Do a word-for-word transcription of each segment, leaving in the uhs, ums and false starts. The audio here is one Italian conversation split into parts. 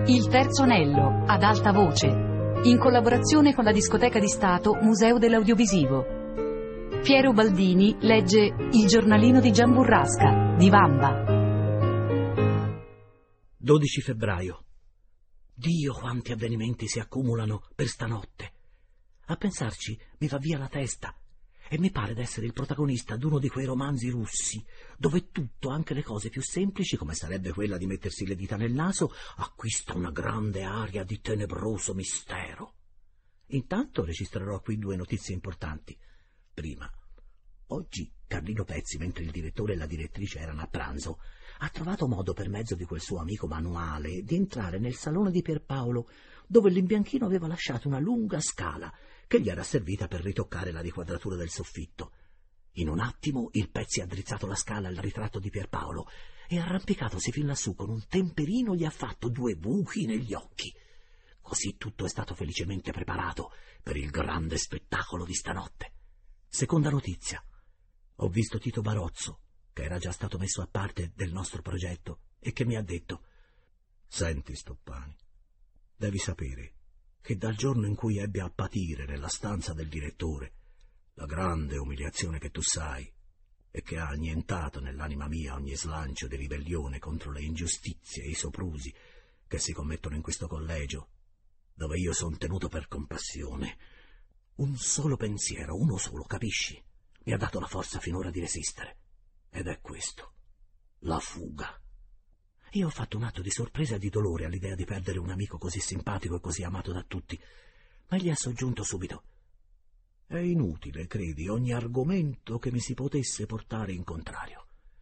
Il terzo anello, ad alta voce, in collaborazione con la Discoteca di Stato Museo dell'Audiovisivo. Piero Baldini legge Il giornalino di Gian Burrasca, di Vamba. dodici febbraio. Dio, quanti avvenimenti si accumulano per stanotte. A pensarci mi va via la testa e mi pare d'essere il protagonista d'uno di quei romanzi russi, dove tutto, anche le cose più semplici, come sarebbe quella di mettersi le dita nel naso, acquista una grande aria di tenebroso mistero. Intanto registrerò qui due notizie importanti. Prima, oggi Carlino Pezzi, mentre il direttore e la direttrice erano a pranzo, ha trovato modo, per mezzo di quel suo amico manuale, di entrare nel salone di Pierpaolo, dove l'imbianchino aveva lasciato una lunga scala che gli era servita per ritoccare la riquadratura del soffitto. In un attimo il Pezzi ha drizzato la scala al ritratto di Pierpaolo e, arrampicatosi fin lassù con un temperino, gli ha fatto due buchi negli occhi. Così tutto è stato felicemente preparato per il grande spettacolo di stanotte. Seconda notizia. Ho visto Tito Barozzo, che era già stato messo a parte del nostro progetto, e che mi ha detto: «Senti, Stoppani, devi sapere che dal giorno in cui ebbi a patire nella stanza del direttore la grande umiliazione che tu sai e che ha annientato nell'anima mia ogni slancio di ribellione contro le ingiustizie e i soprusi che si commettono in questo collegio, dove io son tenuto per compassione, un solo pensiero, uno solo, capisci, mi ha dato la forza finora di resistere, ed è questo: la fuga». Io ho fatto un atto di sorpresa e di dolore all'idea di perdere un amico così simpatico e così amato da tutti, ma gli ha soggiunto subito: «È inutile, credi, ogni argomento che mi si potesse portare in contrario.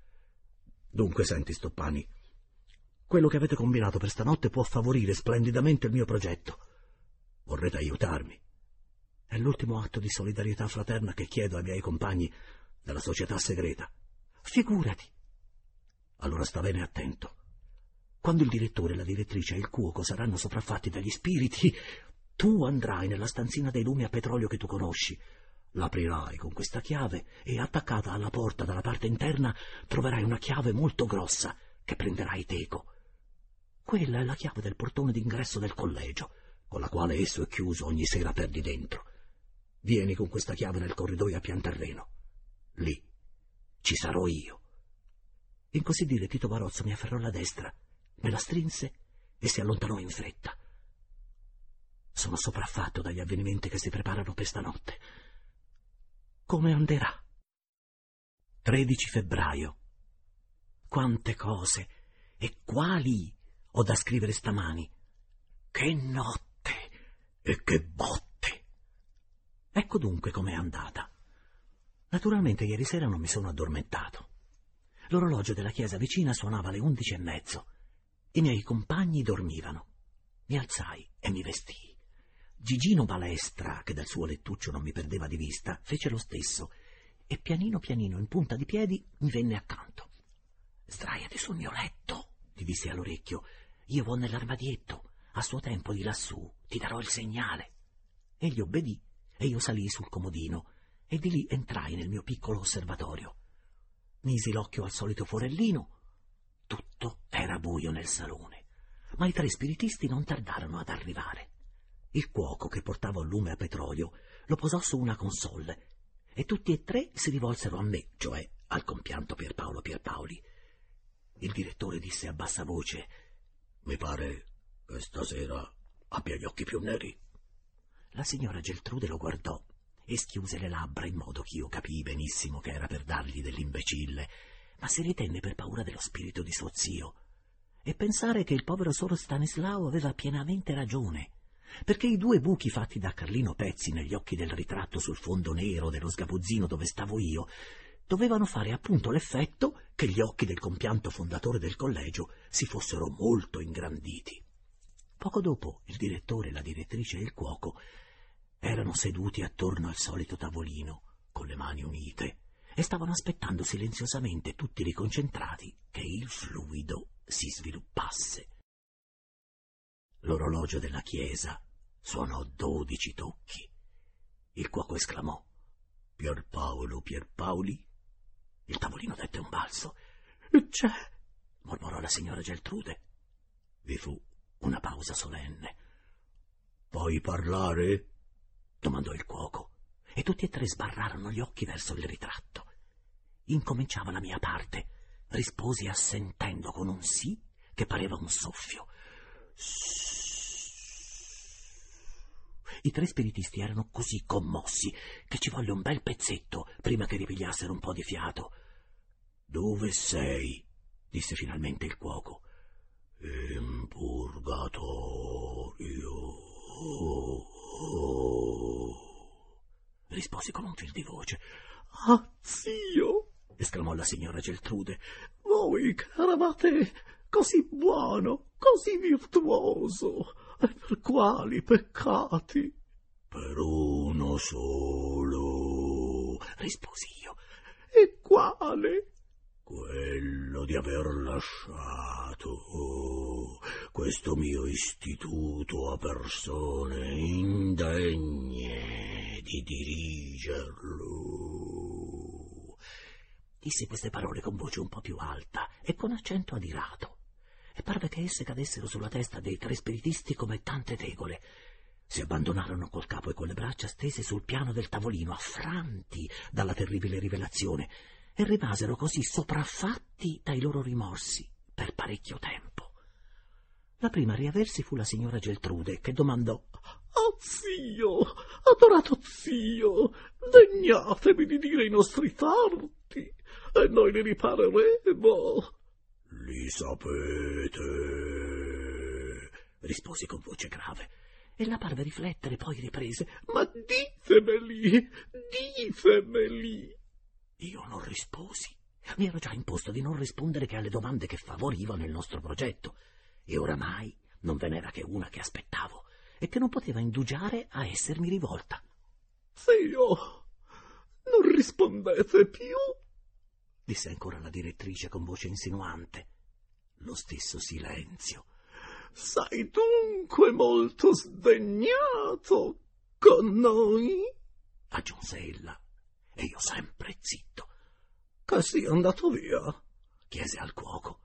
Dunque, senti, Stoppani, quello che avete combinato per stanotte può favorire splendidamente il mio progetto. Vorrete aiutarmi? È l'ultimo atto di solidarietà fraterna che chiedo ai miei compagni della società segreta». «Figurati». «Allora sta bene attento. Quando il direttore, la direttrice e il cuoco saranno sopraffatti dagli spiriti, tu andrai nella stanzina dei lumi a petrolio che tu conosci, l'aprirai con questa chiave e, attaccata alla porta dalla parte interna, troverai una chiave molto grossa che prenderai teco. Quella è la chiave del portone d'ingresso del collegio, con la quale esso è chiuso ogni sera per di dentro. Vieni con questa chiave nel corridoio a pian terreno. Lì ci sarò io». In così dire Tito Barozzo mi afferrò la destra, me la strinse e si allontanò in fretta. Sono sopraffatto dagli avvenimenti che si preparano per stanotte. Come anderà? tredici febbraio. Quante cose e quali ho da scrivere stamani. Che notte e che botte! Ecco dunque com'è andata. Naturalmente ieri sera non mi sono addormentato. L'orologio della chiesa vicina suonava le undici e mezzo. I miei compagni dormivano. Mi alzai e mi vestii. Gigino Balestra, che dal suo lettuccio non mi perdeva di vista, fece lo stesso e pianino pianino, in punta di piedi, mi venne accanto. «Sdraiati sul mio letto», gli dissi all'orecchio. «Io vo nell'armadietto. A suo tempo di lassù ti darò il segnale». Egli obbedì e io salii sul comodino e di lì entrai nel mio piccolo osservatorio. Misi l'occhio al solito forellino. Tutto era buio nel salone, ma i tre spiritisti non tardarono ad arrivare. Il cuoco, che portava un lume a petrolio, lo posò su una console e tutti e tre si rivolsero a me, cioè al compianto Pierpaolo Pierpaoli. Il direttore disse a bassa voce: «Mi pare che stasera abbia gli occhi più neri». La signora Geltrude lo guardò e schiuse le labbra, in modo che io capii benissimo che era per dargli dell'imbecille, ma si ritenne per paura dello spirito di suo zio, e pensare che il povero soro Stanislao aveva pienamente ragione, perché i due buchi fatti da Carlino Pezzi negli occhi del ritratto sul fondo nero dello sgabuzzino dove stavo io dovevano fare appunto l'effetto che gli occhi del compianto fondatore del collegio si fossero molto ingranditi. Poco dopo il direttore, la direttrice e il cuoco erano seduti attorno al solito tavolino, con le mani unite, e stavano aspettando silenziosamente, tutti riconcentrati, che il fluido si sviluppasse. L'orologio della chiesa suonò dodici tocchi. Il cuoco esclamò: «Pierpaolo Pierpaoli?» Il tavolino dette un balzo. «C'è», mormorò la signora Geltrude. Vi fu Una pausa solenne. «Puoi parlare?» domandò il cuoco, e tutti e tre sbarrarono gli occhi verso il ritratto. Incominciava la mia parte. Risposi assentendo con un sì che pareva un soffio. I tre spiritisti erano così commossi che ci volle un bel pezzetto prima che ripigliassero un po' di fiato. «Dove sei?» disse finalmente il cuoco. «In purgatorio», risposi con un fil di voce. «Ah, zio!» esclamò la signora Geltrude. «Voi che eravate così buono, così virtuoso, e per quali peccati?» «Per uno solo», risposi io. «E quale?» «Quello di aver lasciato questo mio istituto a persone indegne di dirigerlo». Disse queste parole con voce un po' più alta e con accento adirato, e parve che esse cadessero sulla testa dei tre spiritisti come tante tegole. Si abbandonarono col capo e con le braccia stese sul piano del tavolino, affranti dalla terribile rivelazione, e rimasero così sopraffatti dai loro rimorsi per parecchio tempo. La prima a riaversi fu la signora Geltrude, che domandò: «Oh zio, adorato zio, degnatevi di dire i nostri torti, e noi li ripareremo». «Li sapete», risposi con voce grave, e la parve riflettere, poi riprese: «Ma ditemeli, ditemeli». Io non risposi. Mi ero già imposto di non rispondere che alle domande che favorivano il nostro progetto, e oramai non ve n'era che una che aspettavo e che non poteva indugiare a essermi rivolta. «Zio, non rispondete più?» disse ancora la direttrice con voce insinuante. Lo stesso silenzio. «Sei dunque molto sdegnato con noi?» aggiunse ella, e io sempre zitto. «Che sia andato via?» chiese al cuoco.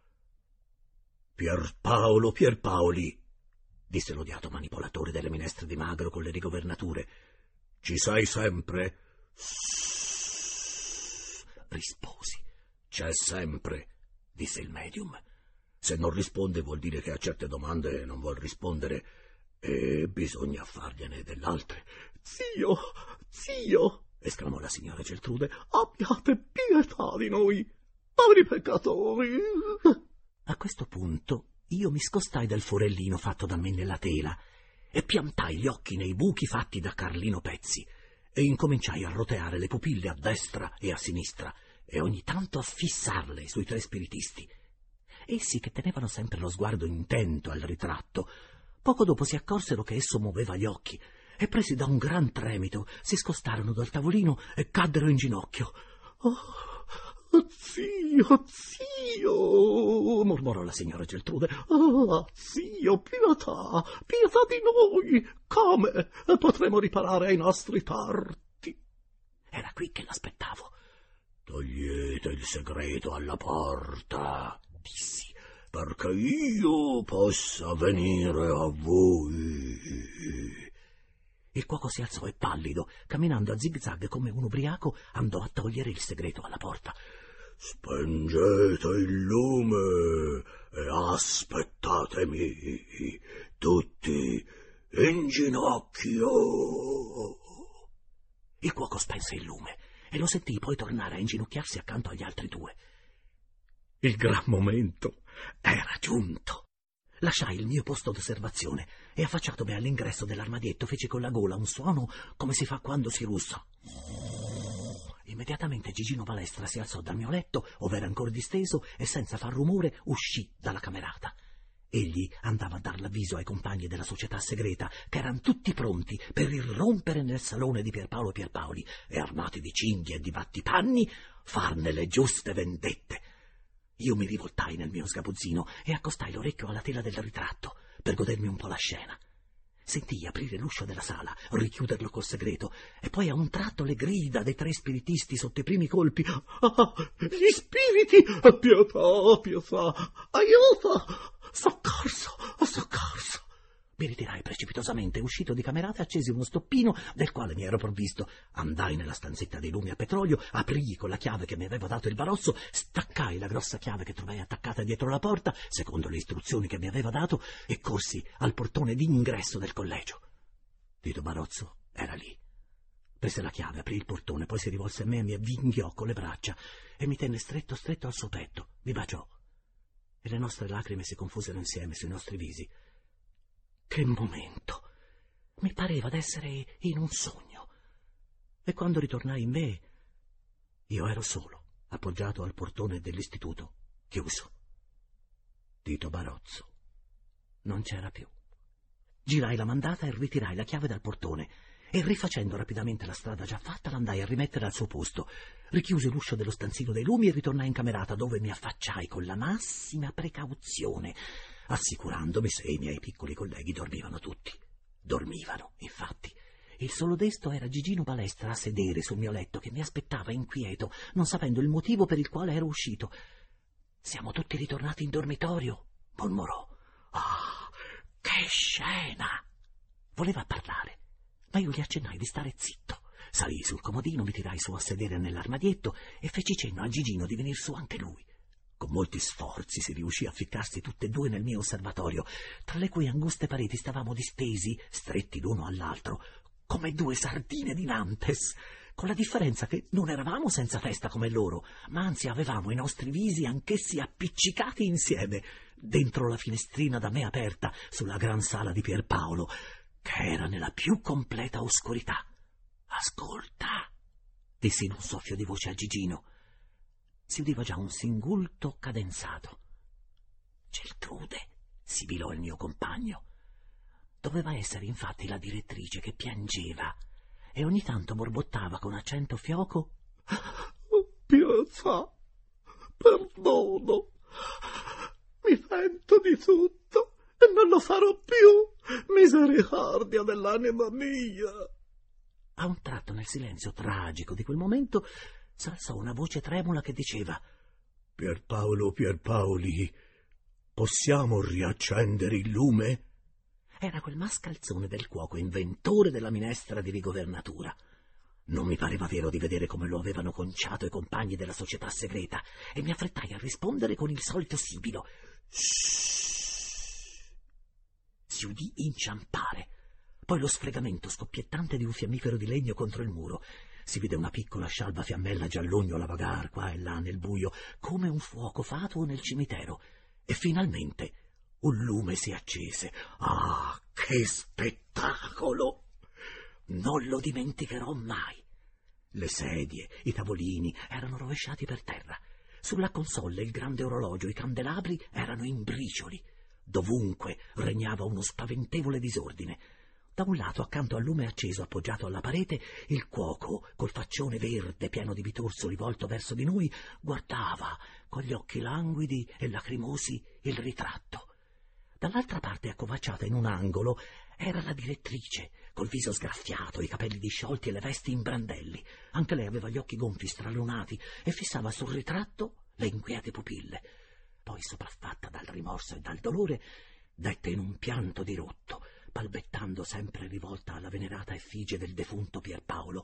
«Pierpaolo Pierpaoli», disse l'odiato manipolatore delle minestre di magro con le rigovernature, «ci sei sempre?» «Sssss», risposi. «C'è sempre», disse il medium. «Se non risponde vuol dire che a certe domande non vuol rispondere, e bisogna fargliene dell'altre». «Zio, zio», esclamò la signora Geltrude, «abbiate pietà di noi, poveri peccatori». A questo punto io mi scostai dal forellino fatto da me nella tela e piantai gli occhi nei buchi fatti da Carlino Pezzi e incominciai a roteare le pupille a destra e a sinistra e ogni tanto a fissarle sui tre spiritisti. Essi, che tenevano sempre lo sguardo intento al ritratto, poco dopo si accorsero che esso muoveva gli occhi e, presi da un gran tremito, si scostarono dal tavolino e caddero in ginocchio. «Oh, zio, zio!» mormorò la signora Geltrude. «Oh, zio, pietà, pietà di noi! Come potremo riparare ai nostri torti?» Era qui che l'aspettavo. «Togliete il segreto alla porta», dissi, «perché io possa venire a voi». Il cuoco si alzò e, pallido, camminando a zig-zag come un ubriaco, andò a togliere il segreto alla porta. «Spengete il lume e aspettatemi, tutti in ginocchio». Il cuoco spense il lume e lo sentii poi tornare a inginocchiarsi accanto agli altri due. Il gran momento era giunto. Lasciai il mio posto d'osservazione e, affacciatomi all'ingresso dell'armadietto, feci con la gola un suono come si fa quando si russa. Immediatamente Gigino Balestra si alzò dal mio letto, ov'era ancora disteso, e senza far rumore uscì dalla camerata. Egli andava a dar l'avviso ai compagni della società segreta, che eran tutti pronti per irrompere nel salone di Pierpaolo Pierpaoli e, armati di cinghie e di battipanni, farne le giuste vendette. Io mi rivoltai nel mio sgabuzzino e accostai l'orecchio alla tela del ritratto per godermi un po' la scena. Sentii aprire l'uscio della sala, richiuderlo col segreto, e poi a un tratto le grida dei tre spiritisti sotto i primi colpi. «Ah, gli spiriti! Pietà, pietà! Aiuto! Soccorso! Soccorso! Mi ritirai precipitosamente, uscito di camerata, accesi uno stoppino del quale mi ero provvisto. Andai nella stanzetta dei lumi a petrolio, aprii con la chiave che mi aveva dato il Barozzo, staccai la grossa chiave che trovai attaccata dietro la porta, secondo le istruzioni che mi aveva dato, e corsi al portone d'ingresso del collegio. Tito Barozzo era lì. Prese la chiave, aprì il portone, poi si rivolse a me e mi avvinghiò con le braccia e mi tenne stretto stretto al suo petto, mi baciò. E le nostre lacrime si confusero insieme sui nostri visi. Che momento! Mi pareva d'essere in un sogno. E quando ritornai in me, io ero solo, appoggiato al portone dell'istituto, chiuso. Tito Barozzo non c'era più. Girai la mandata e ritirai la chiave dal portone, e rifacendo rapidamente la strada già fatta l'andai a rimettere al suo posto. Richiusi l'uscio dello stanzino dei lumi e ritornai in camerata, dove mi affacciai con la massima precauzione, assicurandomi se i miei piccoli colleghi dormivano tutti. Dormivano, infatti. Il solo desto era Gigino Balestra a sedere sul mio letto, che mi aspettava inquieto, non sapendo il motivo per il quale ero uscito. «Siamo tutti ritornati in dormitorio», mormorò. «Ah, che scena!» Voleva parlare, ma io gli accennai di stare zitto. Salii sul comodino, mi tirai su a sedere nell'armadietto e feci cenno a Gigino di venir su anche lui. Con molti sforzi si riuscì a ficcarsi tutte e due nel mio osservatorio, tra le cui anguste pareti stavamo distesi, stretti l'uno all'altro, come due sardine di Nantes, con la differenza che non eravamo senza testa come loro, ma anzi avevamo i nostri visi anch'essi appiccicati insieme, dentro la finestrina da me aperta sulla gran sala di Pierpaolo, che era nella più completa oscurità. «Ascolta», dissi in un soffio di voce a Gigino. Si udiva già un singulto cadenzato. «Geltrude», sibilò il mio compagno. Doveva essere infatti la direttrice, che piangeva e ogni tanto borbottava con accento fioco: «Pietà, perdono, mi pento di tutto e non lo farò più, misericordia dell'anima mia». A un tratto, nel silenzio tragico di quel momento, s'alzò una voce tremula che diceva: «Pierpaolo Pierpaoli, possiamo riaccendere il lume?» Era quel mascalzone del cuoco, inventore della minestra di rigovernatura. Non mi pareva vero di vedere come lo avevano conciato i compagni della società segreta, e mi affrettai a rispondere con il solito sibilo. Shhh. Si udì inciampare, poi lo sfregamento scoppiettante di un fiammifero di legno contro il muro. Si vide una piccola scialba fiammella giallognola vagar qua e là nel buio, come un fuoco fatuo nel cimitero, e finalmente un lume si accese. Ah, che spettacolo! Non lo dimenticherò mai. Le sedie, i tavolini erano rovesciati per terra. Sulla console il grande orologio, i candelabri erano in bricioli. Dovunque regnava uno spaventevole disordine. Da un lato, accanto al lume acceso appoggiato alla parete, il cuoco, col faccione verde pieno di bitorzoli volto verso di noi, guardava con gli occhi languidi e lacrimosi il ritratto. Dall'altra parte, accovacciata in un angolo, era la direttrice, col viso sgraffiato, i capelli disciolti e le vesti in brandelli. Anche lei aveva gli occhi gonfi stralunati e fissava sul ritratto le inquiete pupille. Poi, sopraffatta dal rimorso e dal dolore, dette in un pianto dirotto, balbettando sempre rivolta alla venerata effigie del defunto Pierpaolo: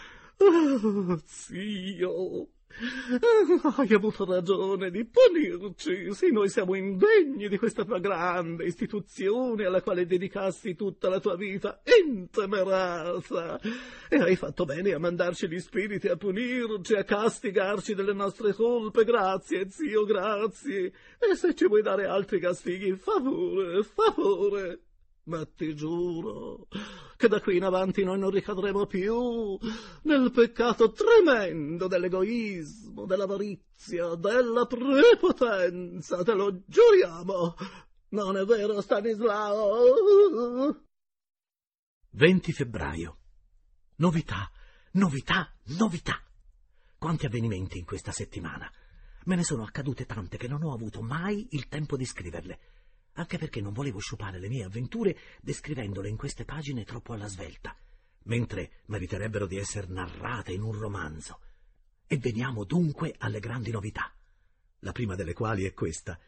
«Oh, zio, hai avuto ragione di punirci. Sì, noi siamo indegni di questa tua grande istituzione alla quale dedicasti tutta la tua vita intemerata, e hai fatto bene a mandarci gli spiriti a punirci, a castigarci delle nostre colpe. Grazie, zio, grazie. E se ci vuoi dare altri castighi, favore, favore. Ma ti giuro che da qui in avanti noi non ricadremo più nel peccato tremendo dell'egoismo, dell'avarizia, della prepotenza, te lo giuriamo. Non è vero, Stanislao?» venti febbraio. Novità, novità, novità. Quanti avvenimenti in questa settimana! Me ne sono accadute tante che non ho avuto mai il tempo di scriverle, anche perché non volevo sciupare le mie avventure descrivendole in queste pagine troppo alla svelta, mentre meriterebbero di essere narrate in un romanzo. E veniamo dunque alle grandi novità, la prima delle quali è questa,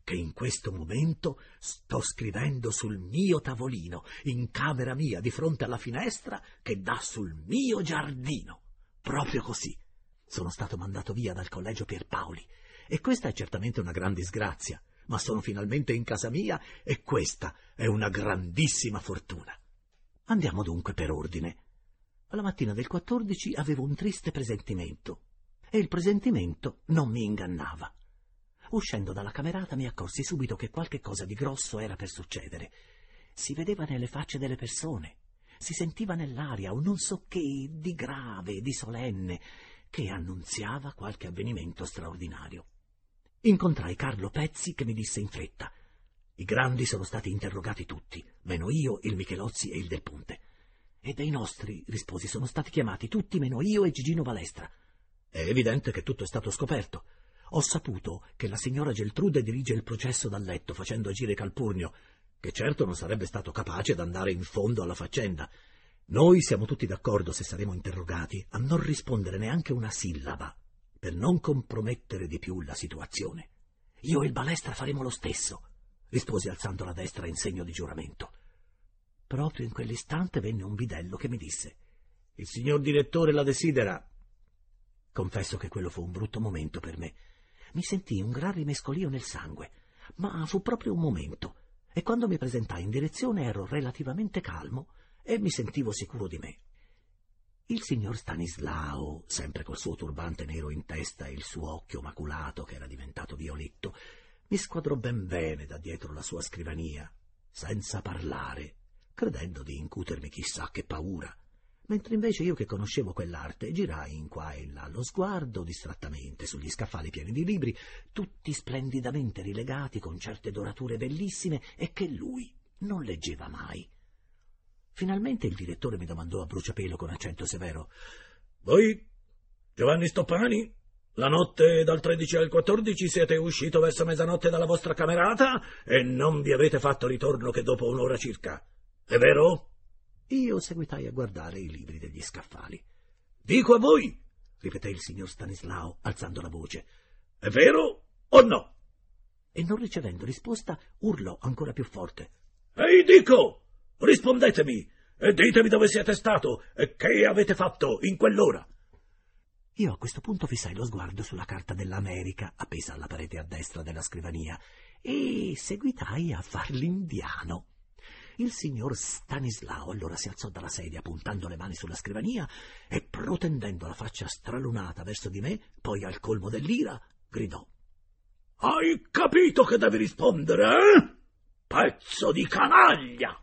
che in questo momento sto scrivendo sul mio tavolino, in camera mia, di fronte alla finestra che dà sul mio giardino. Proprio così. Sono stato mandato via dal collegio Pierpaoli, e questa è certamente una gran disgrazia, ma sono finalmente in casa mia e questa è una grandissima fortuna. Andiamo dunque per ordine. La mattina del quattordici avevo un triste presentimento, e il presentimento non mi ingannava. Uscendo dalla camerata mi accorsi subito che qualche cosa di grosso era per succedere. Si vedeva nelle facce delle persone, si sentiva nell'aria un non so che di grave, di solenne, che annunziava qualche avvenimento straordinario. Incontrai Carlo Pezzi, che mi disse in fretta: i grandi sono stati interrogati tutti, meno io, il Michelozzi e il Del Ponte. E dei nostri, risposi, sono stati chiamati tutti meno io e Gigino Balestra. È evidente che tutto è stato scoperto. Ho saputo che la signora Geltrude dirige il processo dal letto, facendo agire Calpurnio, che certo non sarebbe stato capace d'andare in fondo alla faccenda. Noi siamo tutti d'accordo, se saremo interrogati, a non rispondere neanche una sillaba, per non compromettere di più la situazione. Io e il Balestra faremo lo stesso, risposi alzando la destra in segno di giuramento. Proprio in quell'istante venne un bidello che mi disse: il signor direttore la desidera. Confesso che quello fu un brutto momento per me. Mi sentii un gran rimescolio nel sangue, ma fu proprio un momento, e quando mi presentai in direzione ero relativamente calmo e mi sentivo sicuro di me. Il signor Stanislao, sempre col suo turbante nero in testa e il suo occhio maculato che era diventato violetto, mi squadrò ben bene da dietro la sua scrivania, senza parlare, credendo di incutermi chissà che paura, mentre invece io, che conoscevo quell'arte, girai in qua e in là lo sguardo distrattamente sugli scaffali pieni di libri, tutti splendidamente rilegati con certe dorature bellissime, e che lui non leggeva mai. Finalmente il direttore mi domandò a bruciapelo con accento severo: voi, Giovanni Stoppani, la notte dal tredici al quattordici siete uscito verso mezzanotte dalla vostra camerata e non vi avete fatto ritorno che dopo un'ora circa, è vero? Io seguitai a guardare i libri degli scaffali. Dico a voi, ripeté il signor Stanislao, alzando la voce, è vero o no? E non ricevendo risposta urlò ancora più forte: ehi, dico, rispondetemi e ditemi dove siete stato e che avete fatto in quell'ora. Io a questo punto fissai lo sguardo sulla carta dell'America appesa alla parete a destra della scrivania e seguitai a far l'indiano. Il signor Stanislao allora si alzò dalla sedia, puntando le mani sulla scrivania e protendendo la faccia stralunata verso di me, poi al colmo dell'ira gridò: hai capito che devi rispondere, eh? Pezzo di canaglia!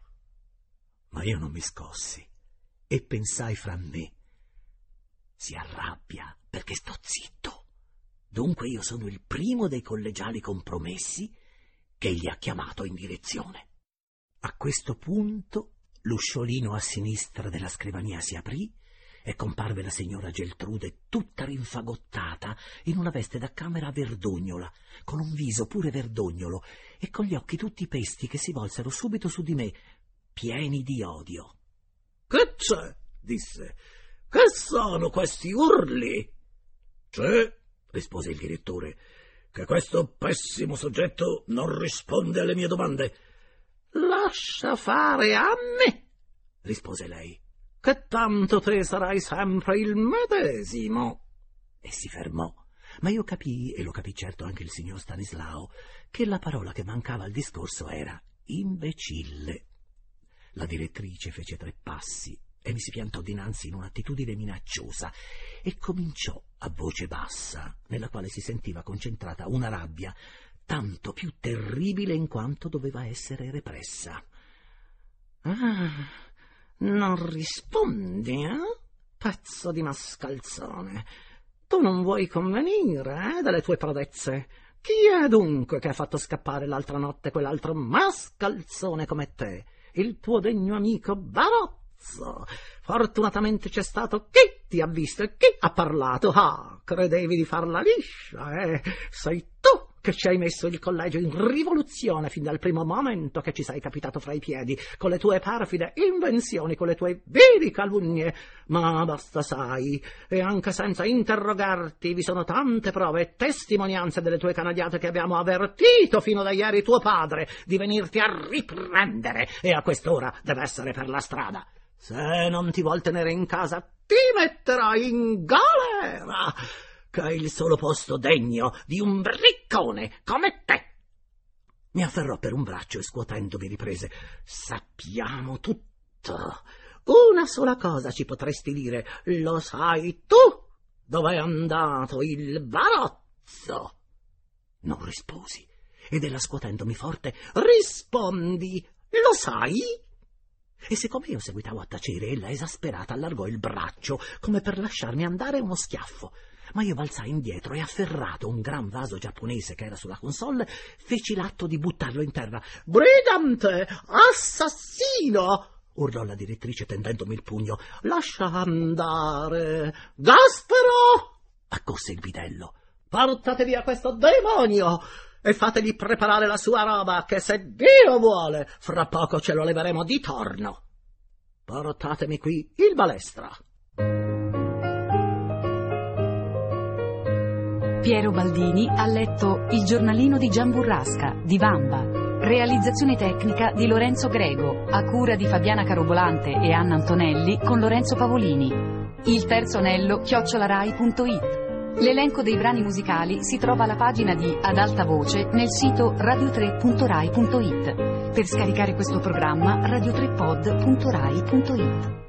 Ma io non mi scossi e pensai fra me: si arrabbia perché sto zitto. Dunque io sono il primo dei collegiali compromessi che gli ha chiamato in direzione. A questo punto l'usciolino a sinistra della scrivania si aprì e comparve la signora Geltrude tutta rinfagottata in una veste da camera verdognola, con un viso pure verdognolo e con gli occhi tutti pesti che si volsero subito su di me, pieni di odio. «Che c'è?» disse. «Che sono questi urli?» «C'è», rispose il direttore, «che questo pessimo soggetto non risponde alle mie domande». «Lascia fare a me», rispose lei, «che tanto te sarai sempre il medesimo». E si fermò, ma io capii, e lo capì certo anche il signor Stanislao, che la parola che mancava al discorso era imbecille. La direttrice fece tre passi e mi si piantò dinanzi in un'attitudine minacciosa e cominciò a voce bassa, nella quale si sentiva concentrata una rabbia tanto più terribile in quanto doveva essere repressa. «Ah, non rispondi, eh? Pezzo di mascalzone! Tu non vuoi convenire, eh, delle tue prodezze? Chi è dunque che ha fatto scappare l'altra notte quell'altro mascalzone come te? Il tuo degno amico Barozzo. Fortunatamente c'è stato chi ti ha visto e chi ha parlato. Ah, credevi di farla liscia, eh? Sei tu che ci hai messo il collegio in rivoluzione fin dal primo momento che ci sei capitato fra i piedi, con le tue perfide invenzioni, con le tue vili calunnie. Ma basta, sai, e anche senza interrogarti vi sono tante prove e testimonianze delle tue canadiate che abbiamo avvertito fino da ieri tuo padre di venirti a riprendere, e a quest'ora deve essere per la strada. Se non ti vuol tenere in casa, ti metterò in galera, che è il solo posto degno di un briccone come te. Mi afferrò per un braccio e scuotendomi riprese: sappiamo tutto. Una sola cosa ci potresti dire: lo sai tu dove è andato il barozzo? Non risposi, ed ella, scuotendomi forte: rispondi, lo sai? E siccome io seguitavo a tacere, ella, esasperata, allargò il braccio come per lasciarmi andare uno schiaffo. Ma io balzai indietro e, afferrato un gran vaso giapponese che era sulla console, feci l'atto di buttarlo in terra. «Brigante! Assassino!» urlò la direttrice tendendomi il pugno. «Lascia andare! Gaspero!» accosse il bidello. «Portate via questo demonio e fategli preparare la sua roba, che se Dio vuole, fra poco ce lo leveremo di torno. Portatemi qui il balestra». Piero Baldini ha letto Il giornalino di Gian Burrasca di Vamba. Realizzazione tecnica di Lorenzo Grego, a cura di Fabiana Carobolante e Anna Antonelli con Lorenzo Pavolini. Il terzo anello chiocciolarai punto it. L'elenco dei brani musicali si trova alla pagina di Ad alta voce nel sito radio tre punto rai punto it. Per scaricare questo programma radio tre pod punto rai punto it.